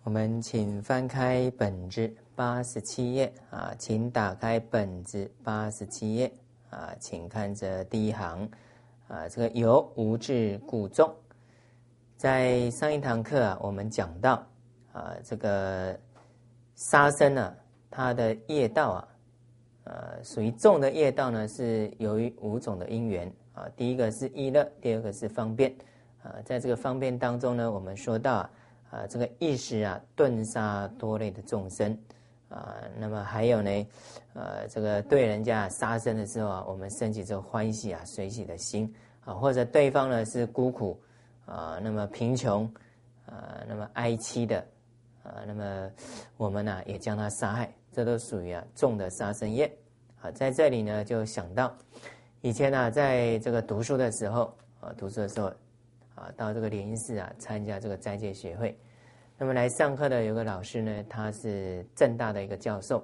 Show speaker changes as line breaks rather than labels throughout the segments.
我们请翻开本子87页啊，请打开本子87页啊，请看着第一行啊，这个由无智故众。在上一堂课啊，我们讲到啊，这个杀生呢，它的业道啊，属于重的业道呢，是由于5种的因缘啊。第一个是意乐，第二个是方便啊。在这个方便当中呢，我们说到这个意识啊，顿杀多类的众生啊。那么还有呢，这个对人家杀生的时候啊，我们升起这个欢喜啊、随喜的心啊，或者对方呢是孤苦啊，那么贫穷啊，那么哀戚的啊，那么我们呢也将他杀害，这都属于重的杀生业啊。在这里呢，就想到以前在这个读书的时候到这个莲因寺参加这个斋戒学会，那么来上课的有个老师呢，他是政大的一个教授，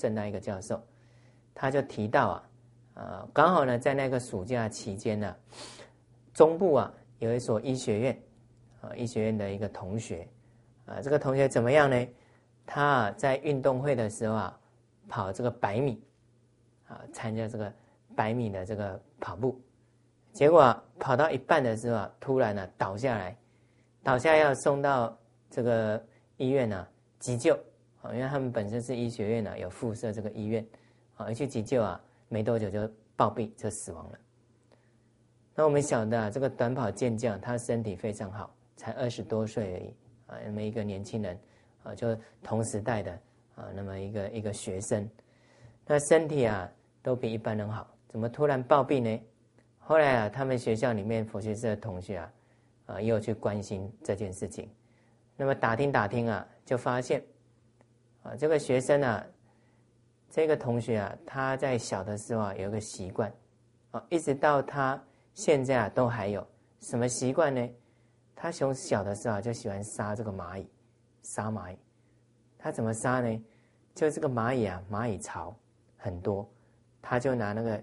他就提到刚好呢在那个暑假期间呢，中部有一所医学院医学院的一个同学这个同学怎么样呢？他在运动会的时候跑这个100米参加这个100米的这个跑步，结果跑到一半的时候突然倒下要送到这个医院急救因为他们本身是医学院有附设这个医院而去急救没多久就暴毙就死亡了。那我们晓得这个短跑健将他身体非常好，才20多岁而已那么一个年轻人就同时代的那么一个学生，那身体都比一般人好，怎么突然暴毙呢？后来他们学校里面佛学社的同学也有去关心这件事情，那么打听就发现这个学生这个同学他在小的时候有一个习惯一直到他现在都还有。什么习惯呢？他从小的时候就喜欢杀这个蚂蚁，他怎么杀呢？就这个蚂蚁巢很多，他就拿那个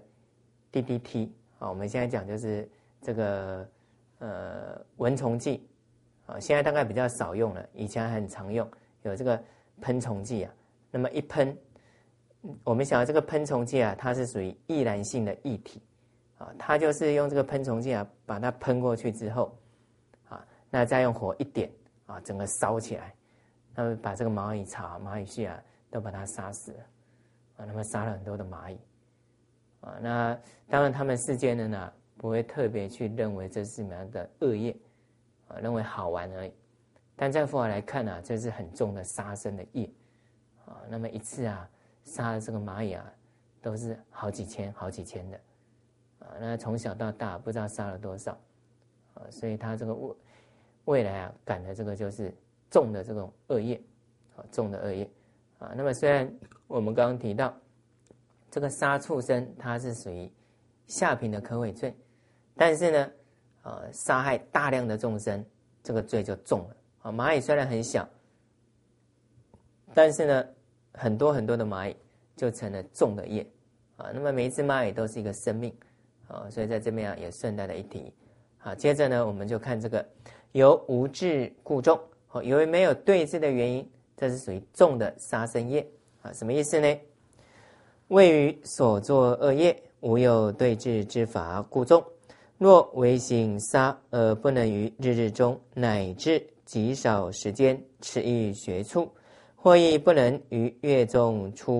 DDT我们现在讲就是这个蚊虫剂现在大概比较少用了，以前很常用，有这个喷虫剂那么一喷，我们晓得这个喷虫剂它是属于易燃性的液体它就是用这个喷虫剂把它喷过去之后那再用火一点整个烧起来，那么把这个蚂蚁巢、蚂蚁穴都把它杀死了那么杀了很多的蚂蚁那当然他们世间人不会特别去认为这是什么样的恶业认为好玩而已，但在佛法来看这是很重的杀生的业那么一次杀的这个蚂蚁都是好几千的那从小到大不知道杀了多少所以他这个未来感的这个就是重的这种恶业那么虽然我们刚刚提到这个杀畜生它是属于下品的可悔罪，但是呢杀害大量的众生这个罪就重了蚂蚁虽然很小，但是呢很多的蚂蚁就成了重的业那么每一只蚂蚁都是一个生命所以在这边也顺带的一提接着呢我们就看这个由无智故重由于没有对治的原因，这是属于重的杀生业什么意思呢？谓于所作恶业无有对治之法故重，若唯行杀而不能于日中乃至极少时间持欲学处，或亦不能于月中初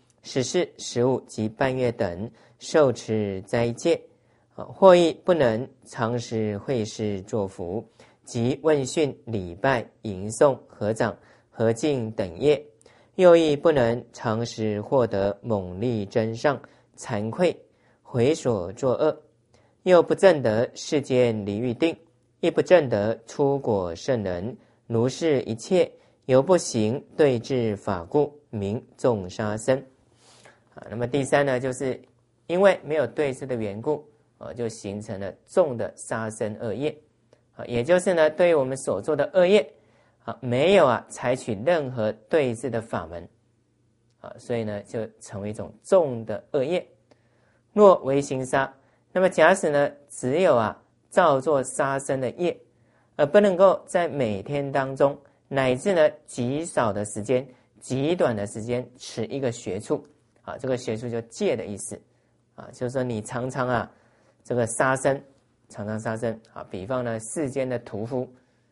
8、14、15及半月等受持斋戒，或亦不能常时会师作福及问讯礼拜迎诵合掌合敬等业，又亦不能常时获得猛力真上惭愧回所作恶，又不证得世间离欲定，亦不证得出果圣人，如是一切由不行对治法故，名重杀生那么第三呢，就是因为没有对治的缘故就形成了重的杀生恶业也就是呢对于我们所做的恶业没有采取任何对治的法门所以呢就成为一种重的恶业。若唯行杀，那么假使呢只有照做杀生的业，而不能够在每天当中乃至呢极少的时间、极短的时间持一个学处啊，这个学处就戒的意思啊，就是说你常常这个杀生，常常杀生啊，比方呢世间的屠夫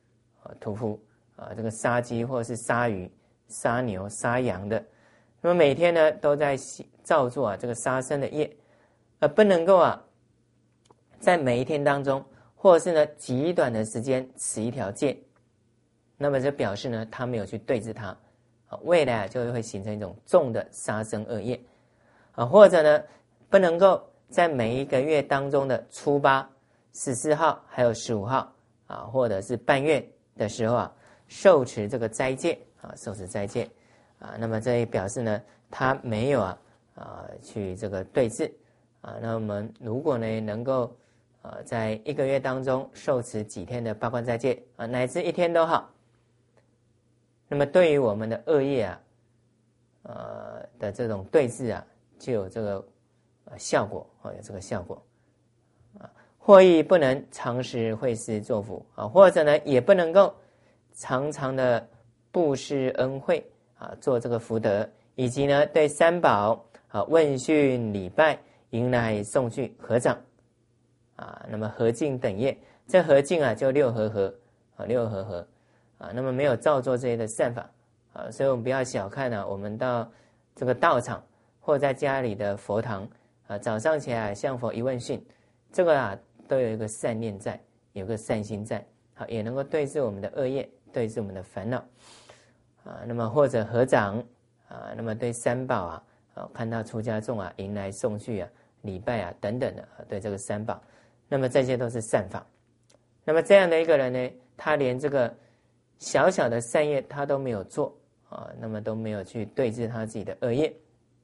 这个杀鸡或者是杀鱼、杀牛、杀羊的，那么每天呢都在造作这个杀生的业，不能够在每一天当中，或者是呢极短的时间持一条戒，那么这表示呢他没有去对治它，未来就会形成一种重的杀生恶业或者呢不能够在每一个月当中的初8、14号还有15号或者是半月的时候受持这个斋戒受持斋戒那么这也表示呢他没有去这个对治那我们如果呢能够在一个月当中受持几天的八关斋戒乃至1天都好，那么对于我们的恶业的这种对治就有这个效果有这个效果或亦不能常时会施作福或者呢也不能够常常的布施恩惠做这个福德，以及呢对三宝问讯礼拜、迎来送去、合掌那么合敬等业，这合敬就六合合那么没有照做这些的善法所以我们不要小看我们到这个道场或在家里的佛堂早上起来向佛一问讯，这个都有一个善念在，有个善心在也能够对治我们的恶业，对治我们的烦恼那么或者合掌那么对三宝看到出家众迎来送去礼拜等等的对这个三宝，那么这些都是善法。那么这样的一个人呢，他连这个小小的善业他都没有做那么都没有去对治他自己的恶业。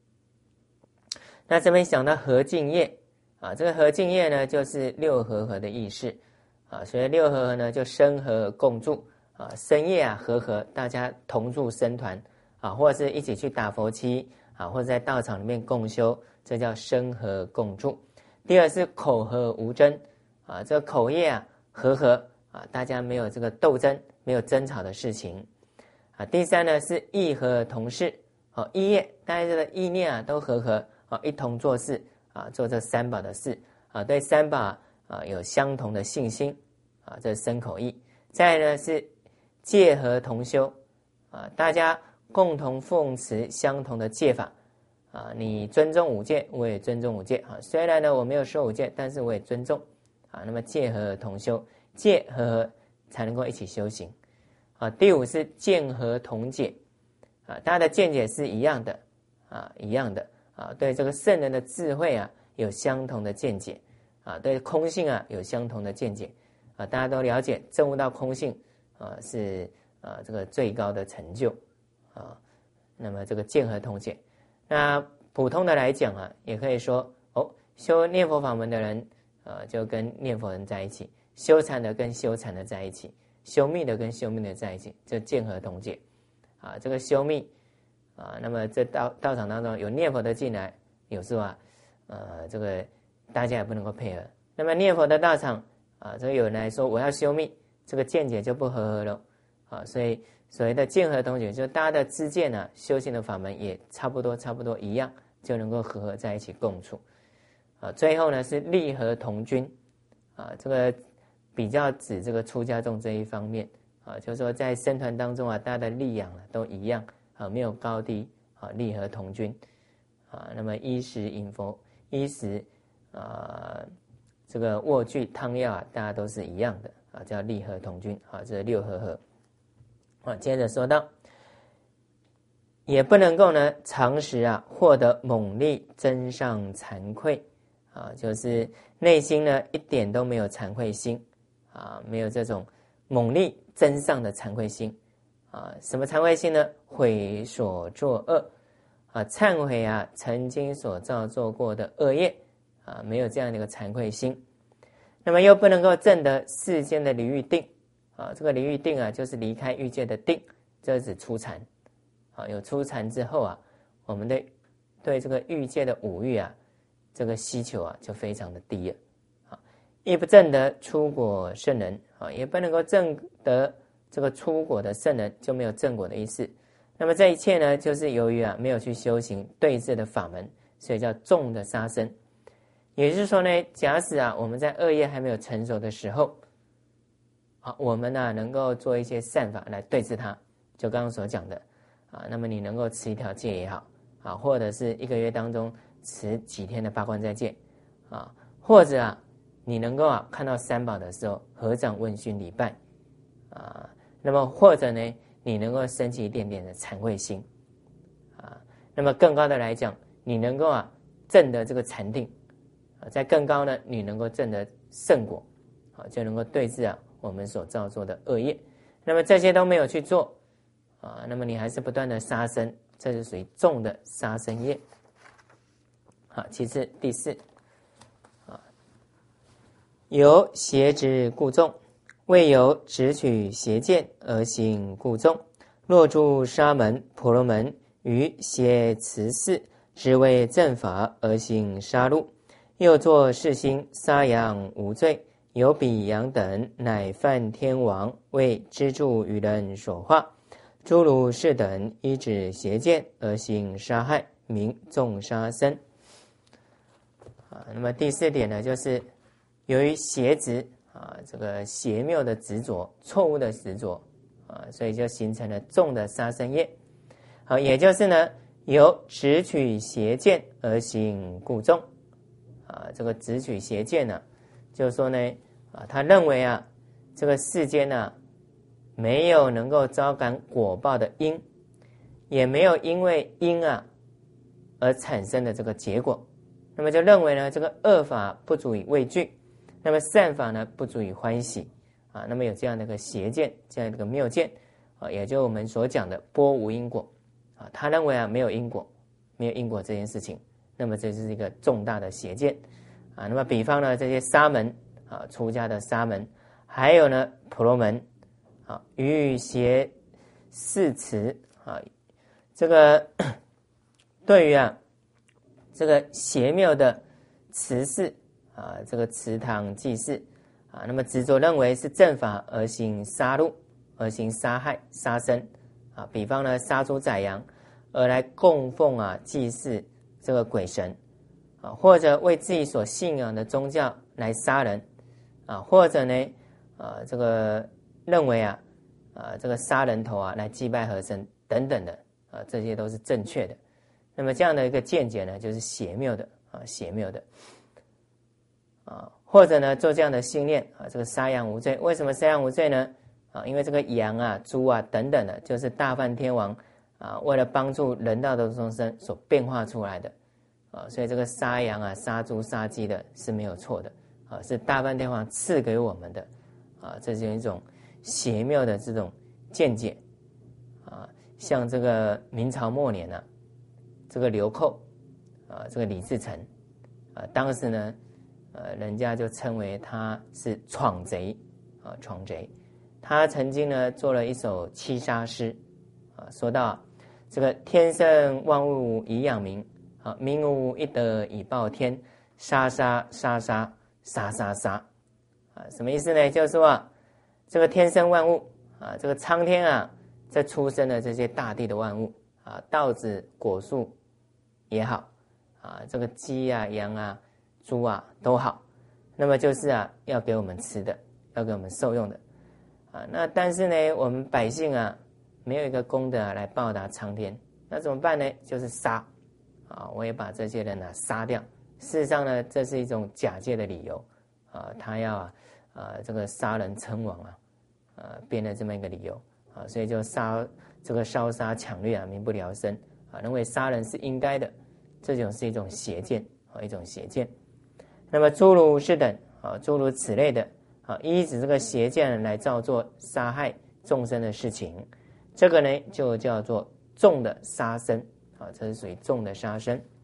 那这边想到合敬业这个合敬业呢就是六和合的意思所以六和合呢就生和共住深夜和合，大家同住僧团或者是一起去打佛七或者在道场里面共修，这叫生和共住。第二是口和无争这个口业和合大家没有这个斗争，没有争吵的事情第三呢是意和同事意业，大家这个意念都和合一同做事做这三宝的事对三宝有相同的信心这是身口意。再来呢是戒和同修大家共同奉持相同的戒法你尊重五戒，我也尊重五戒虽然呢我没有修五戒，但是我也尊重那么戒和同修，戒和才能够一起修行第五是见和同解大家的见解是一样的一样的对这个圣人的智慧有相同的见解对空性有相同的见解大家都了解证悟到空性是这个最高的成就那么这个见和同解。那普通的来讲也可以说修念佛法门的人就跟念佛人在一起，修禅的跟修禅的在一起，修密的跟修密的在一起，就见和同解这个修密那么这道场当中有念佛的进来，有时候这个大家也不能够配合。那么念佛的道场这个有人来说我要修密，这个见解就不合了所以所谓的见和同解，就是大家的知见修行的法门也差不多一样，就能够合在一起共处最后呢是利和同均这个比较指这个出家众这一方面就是说在僧团当中大家的利养都一样没有高低利和同均那么衣食饮佛衣食这个卧具汤药大家都是一样的叫利和同均这是六和合接着说到也不能够呢常时获得猛力增上惭愧就是内心呢一点都没有惭愧心没有这种猛力增上的惭愧心什么惭愧心呢？悔所作恶忏悔曾经所造作过的恶业没有这样的一个惭愧心。那么又不能够证得世间的离欲定这个离欲定就是离开欲界的定，这是指初禅有初禅之后我们对这个欲界的五欲这个需求就非常的低了亦不证得出果圣人也不能够证得这个出果的圣人就没有正果的意思。那么这一切呢，就是由于没有去修行对治的法门，所以叫重的杀生。也就是说呢，假使我们在恶业还没有成熟的时候，我们能够做一些善法来对治它，就刚刚所讲的那么你能够持一条戒也好或者是一个月当中持几天的八关斋戒或者你能够看到三宝的时候合掌问讯礼拜那么或者呢，你能够升起一点点的惭愧心那么更高的来讲，你能够证得这个禅定在更高呢，你能够证得圣果就能够对治我们所造作的恶业。那么这些都没有去做那么你还是不断的杀生，这是属于重的杀生业。其次第四由邪执故众，未由直取邪见而行故众。若诸沙门、婆罗门于邪持事，只为正法而行杀戮，又作是心，杀羊无罪，有彼羊等，乃犯天王，为资助于人所化。诸如是等，依止邪见而行杀害，名重杀生。那么第四点呢，就是由于邪执这个邪谬的执着，错误的执着所以就形成了重的杀生业。也就是呢，由直取邪见而行故众这个直取邪见呢，就是说呢他认为这个世间没有能够招感果报的因，也没有因为因而产生的这个结果，那么就认为呢，这个恶法不足以畏惧，那么善法呢不足以欢喜那么有这样的一个邪见，这样的一个谬见也就我们所讲的波无因果他认为没有因果，没有因果这件事情，那么这是一个重大的邪见那么比方呢，这些沙门出家的沙门，还有呢婆罗门于邪事持这个对于这个邪谬的持事这个祠堂祭祀那么执着认为是正法而行杀戮，而行杀害杀生比方呢杀猪宰羊而来供奉祭祀这个鬼神或者为自己所信仰的宗教来杀人或者呢这个认为这个杀人头来祭拜河神等等的这些都是正确的。那么这样的一个见解呢，就是邪谬的邪谬的或者呢做这样的信念这个杀羊无罪。为什么杀羊无罪呢因为这个羊猪等等的，就是大梵天王为了帮助人道的众生所变化出来的所以这个杀羊杀猪杀鸡的是没有错的是大梵天王赐给我们的这是一种邪谬的这种见解像这个明朝末年这个流寇这个李自成当时呢人家就称为他是闯贼闯贼。他曾经呢做了一首七杀诗说到这个天生万物以养民民无一德以报天，杀杀杀杀杀杀杀什么意思呢？就是说这个天生万物这个苍天这出生的这些大地的万物稻子果树也好这个鸡羊猪都好，那么就是要给我们吃的，要给我们受用的那但是呢我们百姓没有一个功德来报答苍天，那怎么办呢？就是杀我也把这些人杀掉。事实上呢，这是一种假借的理由他要这个杀人称王编了这么一个理由所以就这个烧杀抢掠民不聊生认为杀人是应该的，这种是一种邪见一种邪见。那么诸如是等诸如此类的依止这个邪见来造作杀害众生的事情，这个呢就叫做重的杀生这是属于重的杀生。